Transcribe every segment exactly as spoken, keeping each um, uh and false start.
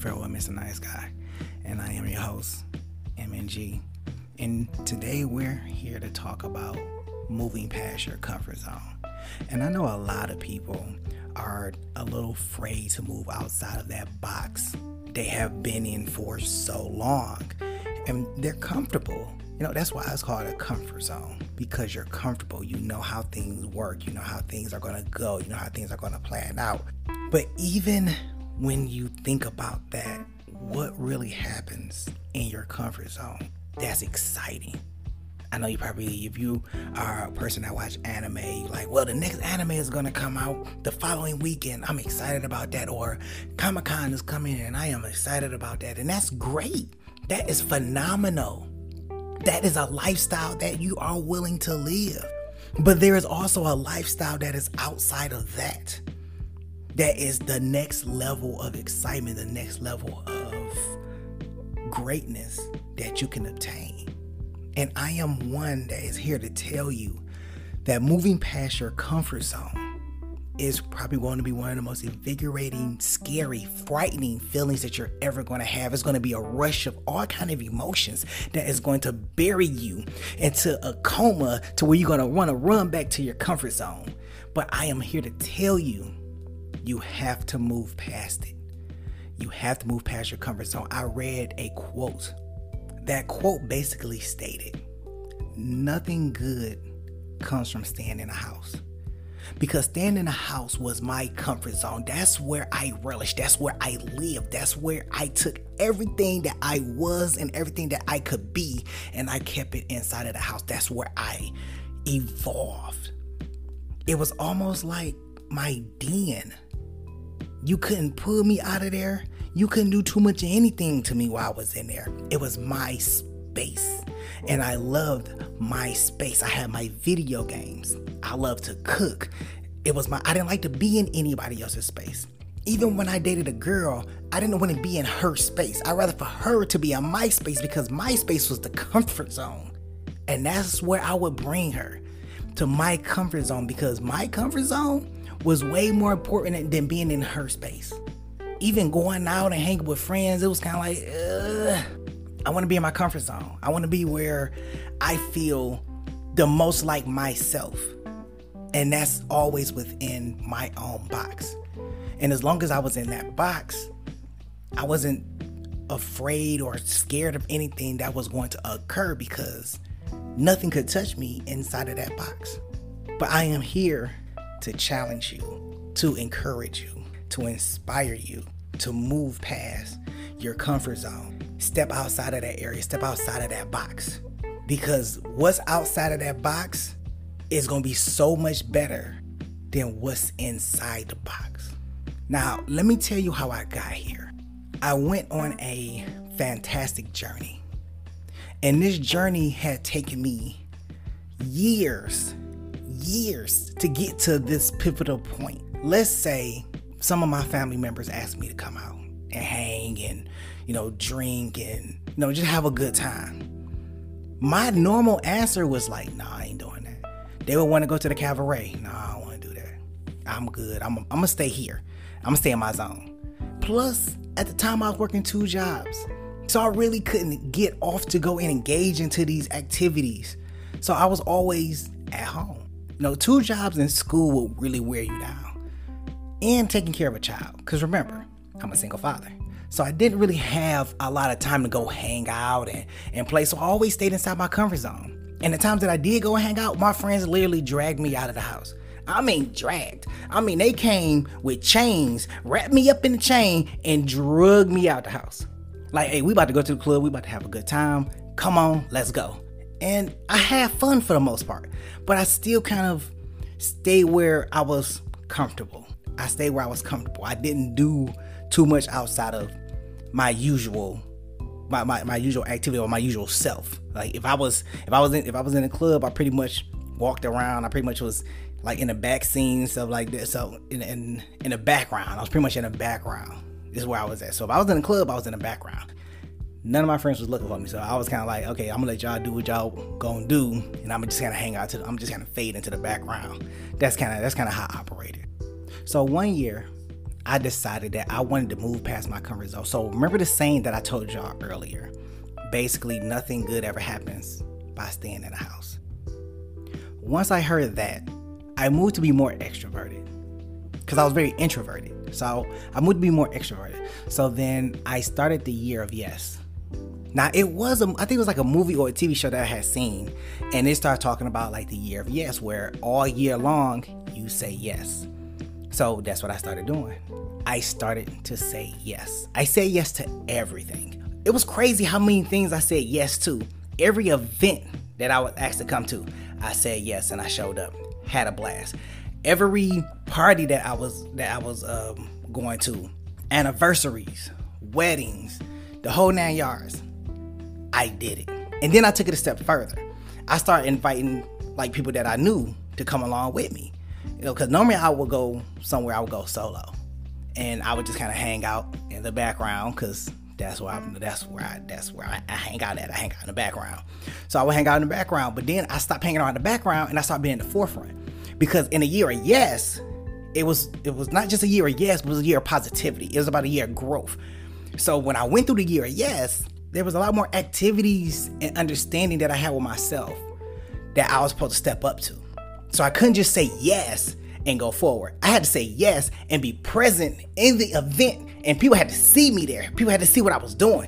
Farewell, Mister Nice Guy, and I am your host, M N G. And today we're here to talk about moving past your comfort zone. And I know a lot of people are a little afraid to move outside of that box they have been in for so long, and they're comfortable. You know, that's why it's called a comfort zone, because you're comfortable. You know how things work. You know how things are going to go. You know how things are going to plan out. But even when you think about that, what really happens in your comfort zone, that's exciting. I know you probably, if you are a person that watch anime, you're like, well, the next anime is going to come out the following weekend. I'm excited about that. Or Comic-Con is coming and I am excited about that. And that's great. That is phenomenal. That is a lifestyle that you are willing to live. But there is also a lifestyle that is outside of that. That is the next level of excitement, the next level of greatness that you can obtain. And I am one that is here to tell you that moving past your comfort zone is probably going to be one of the most invigorating, scary, frightening feelings that you're ever going to have. It's going to be a rush of all kind of emotions that is going to bury you into a coma to where you're going to want to run back to your comfort zone. But I am here to tell you, you have to move past it. You have to move past your comfort zone. I read a quote. That quote basically stated, nothing good comes from staying in a house. Because staying in a house was my comfort zone. That's where I relished. That's where I lived. That's where I took everything that I was and everything that I could be, and I kept it inside of the house. That's where I evolved. It was almost like my den. You couldn't pull me out of there. You couldn't do too much of anything to me while I was in there. It was my space. And I loved my space. I had my video games. I loved to cook. It was my, I didn't like to be in anybody else's space. Even when I dated a girl, I didn't want to be in her space. I'd rather for her to be in my space, because my space was the comfort zone. And that's where I would bring her, to my comfort zone, because my comfort zone was way more important than being in her space. Even going out and hanging with friends, it was kind of like, ugh. I want to be in my comfort zone. I want to be where I feel the most like myself. And that's always within my own box. And as long as I was in that box, I wasn't afraid or scared of anything that was going to occur, because nothing could touch me inside of that box. But I am here to challenge you, to encourage you, to inspire you, to move past your comfort zone. Step outside of that area, step outside of that box. Because what's outside of that box is going to be so much better than what's inside the box. Now, let me tell you how I got here. I went on a fantastic journey. And this journey had taken me years, years to get to this pivotal point. Let's say some of my family members asked me to come out and hang and, you know, drink and, you know, just have a good time. My normal answer was like, nah, I ain't doing that. They would want to go to the cabaret. Nah, I don't want to do that. I'm good. I'm, I'm going to stay here. I'm going to stay in my zone. Plus, at the time I was working two jobs. So I really couldn't get off to go and engage into these activities. So I was always at home. You know, two jobs in school will really wear you down. And taking care of a child. Because remember, I'm a single father. So I didn't really have a lot of time to go hang out and, and play. So I always stayed inside my comfort zone. And the times that I did go hang out, my friends literally dragged me out of the house. I mean, dragged. I mean, they came with chains, wrapped me up in the chain, and drug me out the house. Like, hey, we about to go to the club. We about to have a good time. Come on, let's go. And I had fun for the most part. But I still kind of stayed where I was comfortable. I stayed where I was comfortable. I didn't do too much outside of my usual, my, my, my usual activity or my usual self. Like if I was, if I was in, if I was in a club, I pretty much walked around. I pretty much was like in the back scene and stuff like that. So in, in, in the background, I was pretty much in the background. This is where I was at. So if I was in the club, I was in the background. None of my friends was looking for me. So I was kind of like, okay, I'm gonna let y'all do what y'all gonna do. And I'm just kind of hang out to the, I'm just kind of fade into the background. That's kind of, that's kind of how I operated. So one year I decided that I wanted to move past my comfort zone. So remember the saying that I told y'all earlier. Basically, nothing good ever happens by staying in the house. Once I heard that, I moved to be more extroverted because I was very introverted. So I moved to be more extroverted. So then I started the year of yes. Now it was, a, I think it was like a movie or a T V show that I had seen, and it started talking about like the year of yes, where all year long you say yes. So that's what I started doing. I started to say yes. I say yes to everything. It was crazy how many things I said yes to. Every event that I was asked to come to, I said yes, and I showed up, had a blast. Every party that I was that I was um, going to, anniversaries, weddings, the whole nine yards, I did it. And then I took it a step further. I started inviting like people that I knew to come along with me. You know, because normally I would go somewhere, I would go solo, and I would just kind of hang out in the background because that's where I that's where I that's where I, I hang out at. I hang out in the background. So I would hang out in the background, but then I stopped hanging out in the background and I started being in the forefront. Because in a year of yes, it was it was not just a year of yes, but it was a year of positivity. It was about a year of growth. So when I went through the year of yes, there was a lot more activities and understanding that I had with myself that I was supposed to step up to. So I couldn't just say yes and go forward. I had to say yes and be present in the event, and people had to see me there. People had to see what I was doing.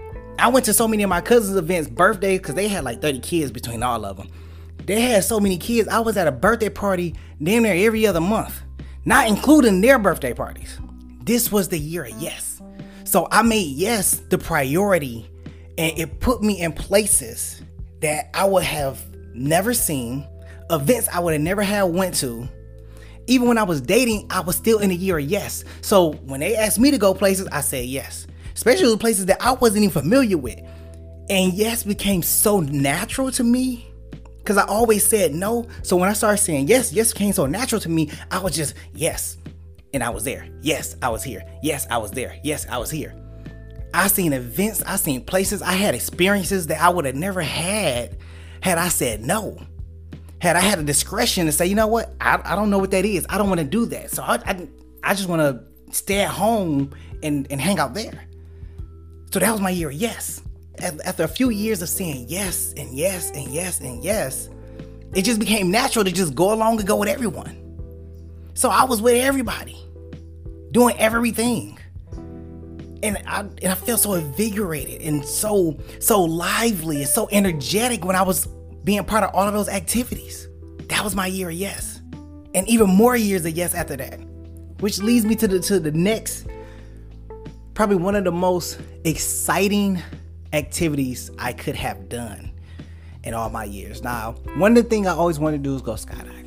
I went to so many of my cousins' events, birthdays, because they had like thirty kids between all of them. They had so many kids. I was at a birthday party damn near every other month, not including their birthday parties. This was the year of yes. So I made yes the priority, and it put me in places that I would have never seen, events I would have never had went to. Even when I was dating, I was still in the year of yes. So when they asked me to go places, I said yes, especially the places that I wasn't even familiar with. And yes became so natural to me because I always said no. So when I started saying yes, yes became so natural to me. I was just yes, and I was there. Yes, I was here. Yes, I was there. Yes, I was here. I seen events, I seen places, I had experiences that I would have never had had I said no. Had I had a discretion to say, you know what, I, I don't know what that is. I don't want to do that. So I, I, I just want to stay at home and, and hang out there. So that was my year of yes. After a few years of saying yes and yes and yes and yes, it just became natural to just go along and go with everyone. So I was with everybody, doing everything. And I, and I felt so invigorated and so, so lively and so energetic when I was being part of all of those activities. That was my year of yes. And even more years of yes after that. Which leads me to the to the next, probably one of the most exciting activities I could have done in all my years. Now, one of the things I always wanted to do is go skydiving.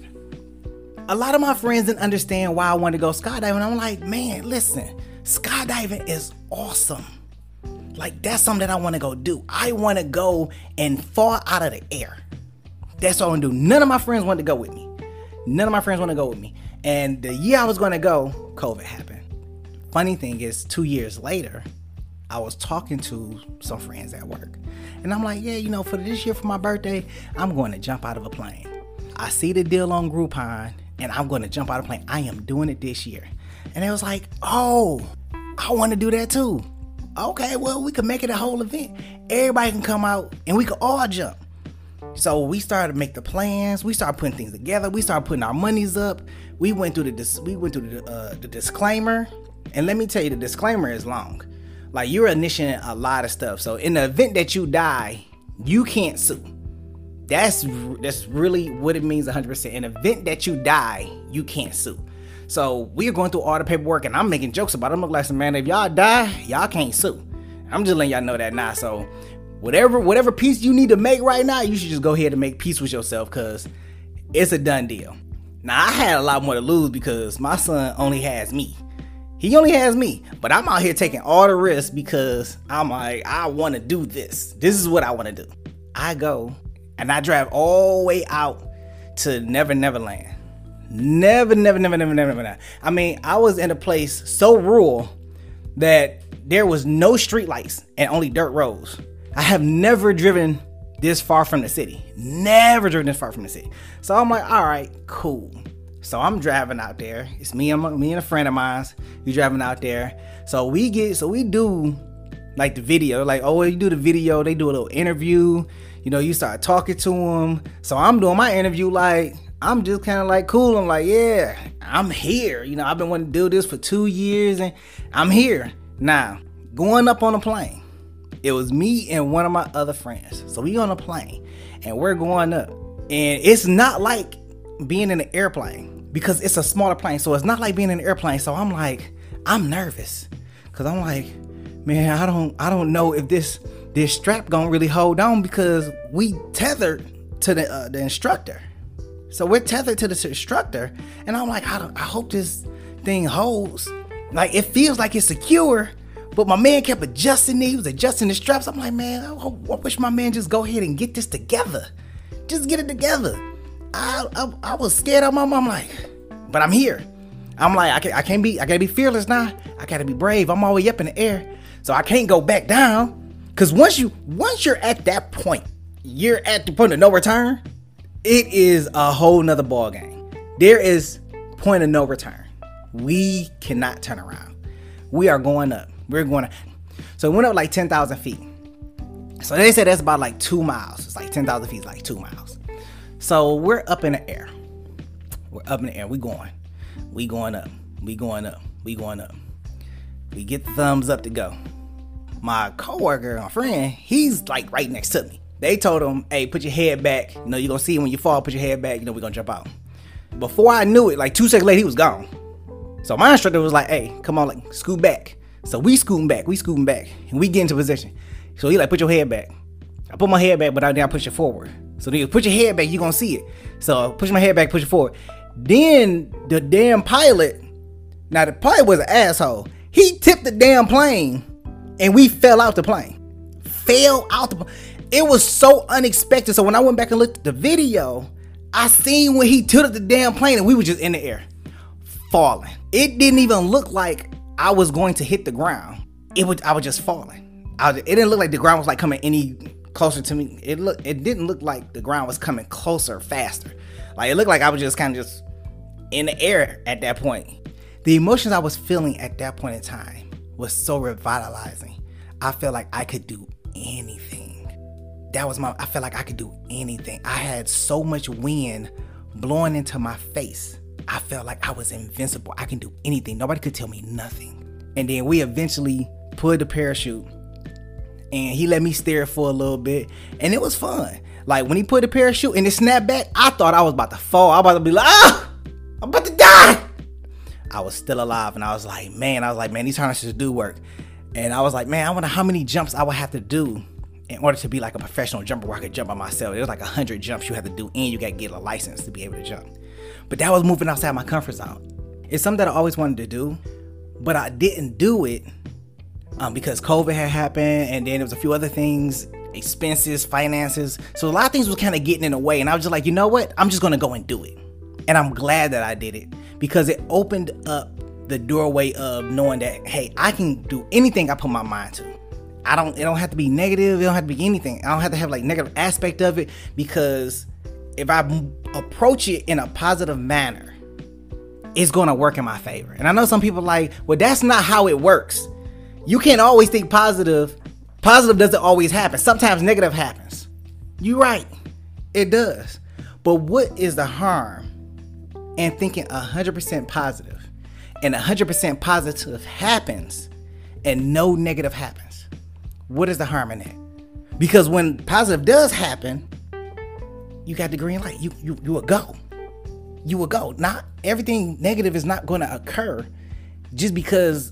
A lot of my friends didn't understand why I wanted to go skydiving. I'm like, man, listen, skydiving is awesome. Like, that's something that I want to go do. I want to go and fall out of the air. That's what I want to do. None of my friends wanted to go with me. None of my friends want to go with me. And the year I was going to go, COVID happened. Funny thing is, two years later, I was talking to some friends at work. And I'm like, yeah, you know, for this year, for my birthday, I'm going to jump out of a plane. I see the deal on Groupon, and I'm going to jump out of a plane. I am doing it this year. And it was like, oh, I want to do that too. Okay, well, we could make it a whole event. Everybody can come out and we could all jump. So we started to make the plans. We started putting things together. We started putting our monies up. We went through the dis- we went through the, uh, the disclaimer. And let me tell you, the disclaimer is long. Like, you're initiating a lot of stuff. So in the event that you die, you can't sue. That's that's really what it means one hundred percent. In the event that you die, you can't sue. So we are going through all the paperwork, and I'm making jokes about it. I'm like, man, if y'all die, y'all can't sue. I'm just letting y'all know that now. So whatever whatever peace you need to make right now, you should just go ahead and make peace with yourself, because it's a done deal. Now, I had a lot more to lose because my son only has me. He only has me, but I'm out here taking all the risks because I'm like, I want to do this. This is what I want to do. I go and I drive all the way out to Never Never Land. Never, never, never, never, never, never. I mean, I was in a place so rural that there was no street lights and only dirt roads. I have never driven this far from the city. Never driven this far from the city. So I'm like, all right, cool. So I'm driving out there. It's me and my, me and a friend of mine. We driving out there. So we get so we do like the video. Like, oh, you do the video. They do a little interview. You know, you start talking to them. So I'm doing my interview like I'm just kind of like cool. I'm like, yeah, I'm here. You know, I've been wanting to do this for two years and I'm here. Now, going up on a plane. It was me and one of my other friends. So we on a plane and we're going up. And it's not like being in an airplane because it's a smaller plane. So it's not like being in an airplane. So I'm like, I'm nervous because I'm like, man, I don't, I don't know if this, this strap gonna really hold on because we tethered to the, uh, the instructor. So we're tethered to the instructor, and I'm like, I, don't, I hope this thing holds. Like it feels like it's secure, but my man kept adjusting it. He was adjusting the straps. I'm like, man, I, I wish my man just go ahead and get this together. Just get it together. I, I, I was scared of my mom. I'm like, but I'm here. I'm like, I can't, I can't be, I gotta be fearless now. I gotta be brave. I'm all the way up in the air, so I can't go back down. Cause once you, once you're at that point, you're at the point of no return. It is a whole nother ball game. There is point of no return. We cannot turn around. We are going up. We're going up. So it went up like ten thousand feet. So they said that's about like two miles. It's like ten thousand feet is like two miles. So we're up in the air. We're up in the air. We going. We going up. We going up. We going up. We get the thumbs up to go. My coworker, my friend, he's like right next to me. They told him, hey, put your head back. You know, you're going to see it when you fall. Put your head back. You know, we're going to jump out. Before I knew it, like two seconds later, he was gone. So my instructor was like, hey, come on, like, scoot back. So we scooting back. We scooting back. And we get into position. So he like, put your head back. I put my head back, but I then I push it forward. So then you put your head back, you're going to see it. So I push my head back, push it forward. Then the damn pilot, now the pilot was an asshole. He tipped the damn plane and we fell out the plane. Fell out the plane. It was so unexpected. So when I went back and looked at the video, I seen when he tilted the damn plane and we were just in the air, falling. It didn't even look like I was going to hit the ground. It was, I was just falling. I was, it didn't look like the ground was like coming any closer to me. It looked, it didn't look like the ground was coming closer, faster. Like it looked like I was just kind of just in the air at that point. The emotions I was feeling at that point in time was so revitalizing. I felt like I could do anything. That was my, I felt like I could do anything. I had so much wind blowing into my face. I felt like I was invincible. I can do anything. Nobody could tell me nothing. And then we eventually pulled the parachute and he let me steer it for a little bit. And it was fun. Like when he put the parachute and it snapped back, I thought I was about to fall. I was about to be like, ah, I'm about to die. I was still alive. And I was like, man, I was like, man, these harnesses do work. And I was like, man, I wonder how many jumps I would have to do in order to be like a professional jumper where I could jump by myself. It was like a hundred jumps you had to do and you got to get a license to be able to jump. But that was moving outside my comfort zone. It's something that I always wanted to do, but I didn't do it um, because COVID had happened and then there was a few other things, expenses, finances. So a lot of things was kind of getting in the way and I was just like, you know what? I'm just going to go and do it. And I'm glad that I did it because it opened up the doorway of knowing that, hey, I can do anything I put my mind to. I don't, it don't have to be negative. It don't have to be anything. I don't have to have like negative aspect of it because if I approach it in a positive manner, it's going to work in my favor. And I know some people are like, well, that's not how it works. You can't always think positive. Positive doesn't always happen. Sometimes negative happens. You're right. It does. But what is the harm in thinking one hundred percent positive and one hundred percent positive happens and no negative happens? What is the harm in that? Because when positive does happen, you got the green light. You you you will go. You will go. Not everything negative is not going to occur just because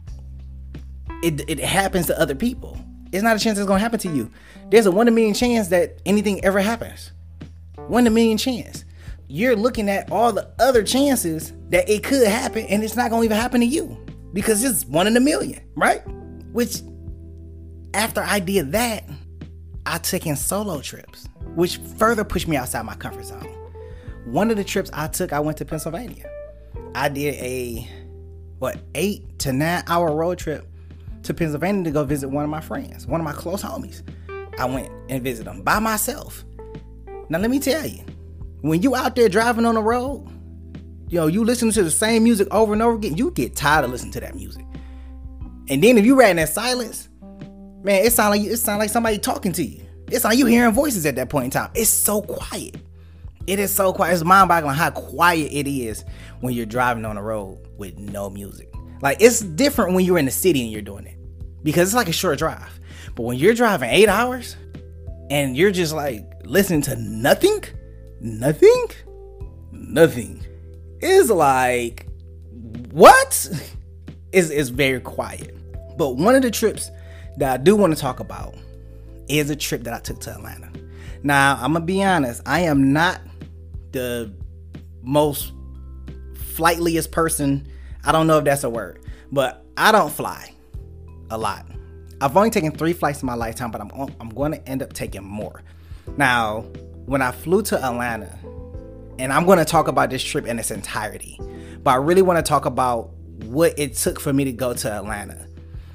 it it happens to other people. It's not a chance it's going to happen to you. There's a one in a million chance that anything ever happens. One in a million chance. You're looking at all the other chances that it could happen and it's not going to even happen to you because it's one in a million, right? Which after I did that, I took in solo trips, which further pushed me outside my comfort zone. One of the trips I took, I went to Pennsylvania. I did a, what, eight to nine hour road trip to Pennsylvania to go visit one of my friends, one of my close homies. I went and visited them by myself. Now, let me tell you, when you out there driving on the road, you know, you listen to the same music over and over again, you get tired of listening to that music. And then if you riding in silence, man, it sound like it sound like somebody talking to you. It's like you hearing voices at that point in time. It's so quiet. It is so quiet. It's mind-boggling how quiet it is when you're driving on the road with no music. Like, it's different when you're in the city and you're doing it, because it's like a short drive. But when you're driving eight hours and you're just like listening to nothing, nothing, nothing, it's like, what? It's, it's very quiet. But one of the trips that I do want to talk about is a trip that I took to Atlanta. Now, I'm going to be honest. I am not the most flightliest person. I don't know if that's a word, but I don't fly a lot. I've only taken three flights in my lifetime, but I'm, I'm going to end up taking more. Now, when I flew to Atlanta, and I'm going to talk about this trip in its entirety, but I really want to talk about what it took for me to go to Atlanta.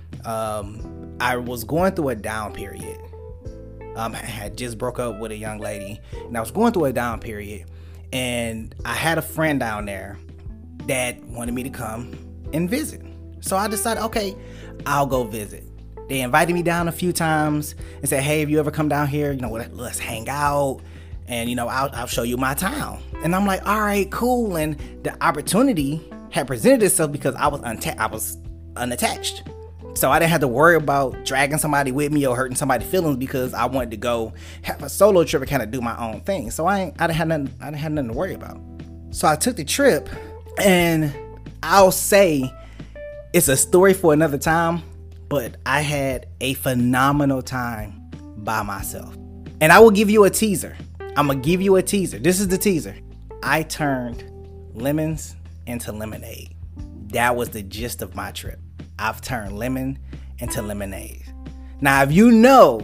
Um, I was going through a down period. Um, I had just broke up with a young lady, and I was going through a down period, and I had a friend down there that wanted me to come and visit. So I decided, okay, I'll go visit. They invited me down a few times and said, hey, if you ever come down here, you know, let's hang out, and, you know, I'll, I'll show you my town. And I'm like, all right, cool. And the opportunity had presented itself because I was unta- I was unattached. So I didn't have to worry about dragging somebody with me or hurting somebody's feelings, because I wanted to go have a solo trip and kind of do my own thing. So I ain't, I didn't have nothing, I didn't have nothing to worry about. So I took the trip, and I'll say it's a story for another time, but I had a phenomenal time by myself. And I will give you a teaser. I'm gonna give you a teaser. This is the teaser. I turned lemons into lemonade. That was the gist of my trip. I've turned lemon into lemonade. Now, if you know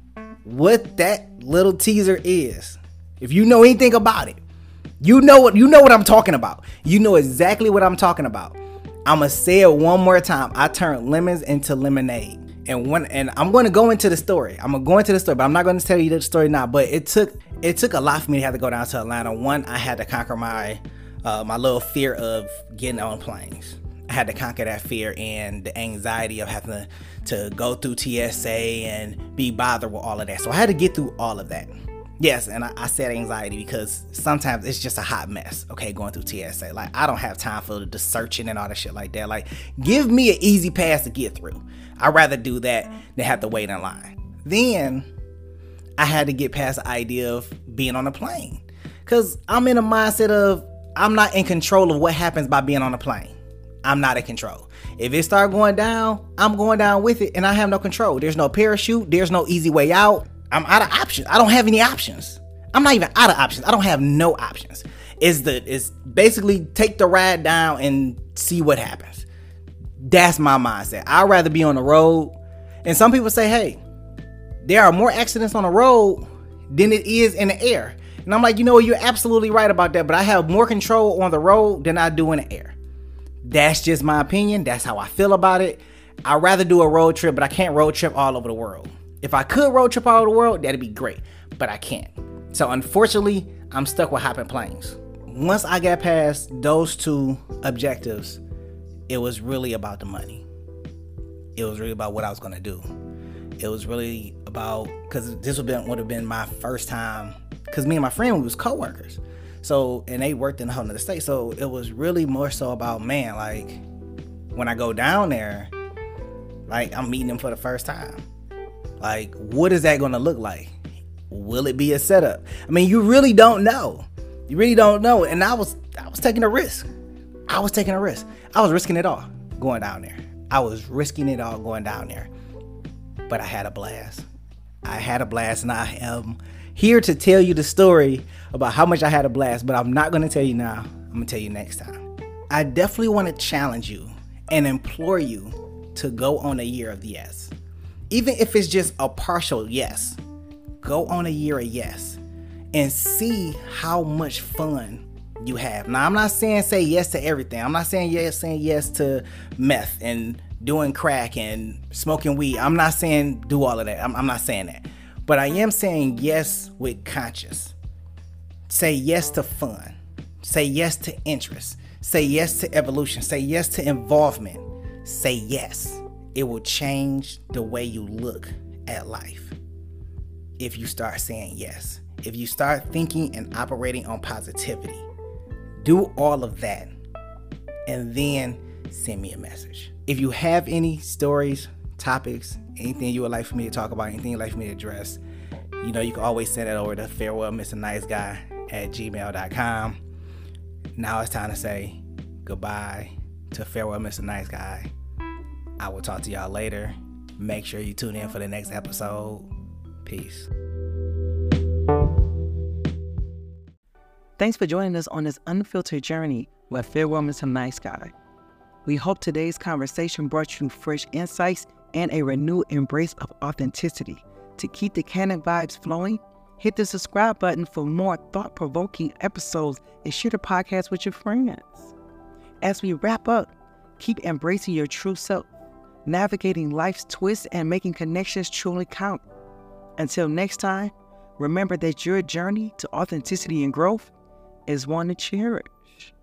what that little teaser is, if you know anything about it, you know what you know what I'm talking about. You know exactly what I'm talking about. I'm gonna say it one more time. I turned lemons into lemonade. And when and I'm going to go into the story. I'm gonna go into the story, but I'm not going to tell you the story now. But it took it took a lot for me to have to go down to Atlanta. One, I had to conquer my uh, my little fear of getting on planes. I had to conquer that fear and the anxiety of having to, to go through T S A and be bothered with all of that. So I had to get through all of that. Yes, and I, I said anxiety because sometimes it's just a hot mess, okay, going through T S A. Like, I don't have time for the searching and all that shit like that. Like, give me an easy pass to get through. I'd rather do that than have to wait in line. Then I had to get past the idea of being on a plane, because I'm in a mindset of I'm not in control of what happens by being on a plane. I'm not in control. If it start going down, I'm going down with it, and I have no control. There's no parachute. There's no easy way out. I'm out of options. I don't have any options. I'm not even out of options. I don't have no options. It's the it's basically take the ride down and see what happens. That's my mindset. I'd rather be on the road. And some people say, hey, there are more accidents on the road than it is in the air. And I'm like, you know what? You're absolutely right about that. But I have more control on the road than I do in the air. That's just my opinion. That's how I feel about it. I'd rather do a road trip, but I can't road trip all over the world. If I could road trip all over the world, that'd be great. But I can't. So unfortunately, I'm stuck with hopping planes. Once I got past those two objectives, it was really about the money. It was really about what I was going to do. It was really about, because this would have been, would have been my first time, because me and my friend, we was co-workers. So, and they worked in a whole nother state. So it was really more so about, man, like, when I go down there, like, I'm meeting them for the first time. Like, what is that going to look like? Will it be a setup? I mean, you really don't know. You really don't know. And I was, I was taking a risk. I was taking a risk. I was risking it all going down there. I was risking it all going down there. But I had a blast. I had a blast, and I am here to tell you the story about how much I had a blast, but I'm not going to tell you now. I'm going to tell you next time. I definitely want to challenge you and implore you to go on a year of yes. Even if it's just a partial yes, go on a year of yes and see how much fun you have. Now, I'm not saying say yes to everything. I'm not saying yes, saying yes to meth and doing crack and smoking weed. I'm not saying do all of that. I'm, I'm not saying that. But I am saying yes with conscience. Say yes to fun. Say yes to interest. Say yes to evolution. Say yes to involvement. Say yes. It will change the way you look at life if you start saying yes. If you start thinking and operating on positivity. Do all of that and then send me a message. If you have any stories, topics, anything you would like for me to talk about, anything you'd like for me to address, you know, you can always send it over to farewell mister nice guy at gmail dot com. Now it's time to say goodbye to Farewell Mister Nice Guy. I will talk to y'all later. Make sure you tune in for the next episode. Peace. Thanks for joining us on this unfiltered journey with Farewell Mister Nice Guy. We hope today's conversation brought you fresh insights and a renewed embrace of authenticity. To keep the canon vibes flowing, hit the subscribe button for more thought-provoking episodes and share the podcast with your friends. As we wrap up, keep embracing your true self, navigating life's twists and making connections truly count. Until next time, remember that your journey to authenticity and growth is one to cherish.